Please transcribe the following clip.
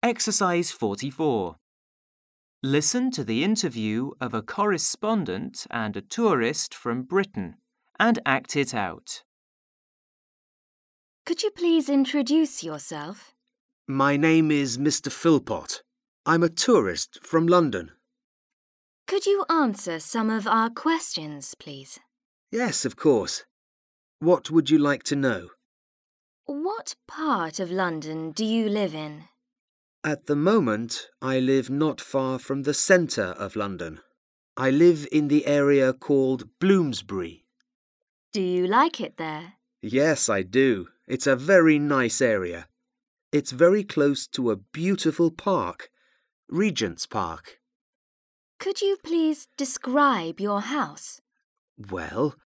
Exercise 44. Listen to the interview of a correspondent and a tourist from Britain and act it out. Could you please introduce yourself? My name is Mr. Philpott. I'm a tourist from London. Could you answer some of our questions, please? Yes, of course. What would you like to know? What part of London do you live in? At the moment, I live not far from the centre of London. I live in the area called Bloomsbury. Do you like it there? Yes, I do. It's a very nice area. It's very close to a beautiful park, Regent's Park. Could you please describe your house? Well,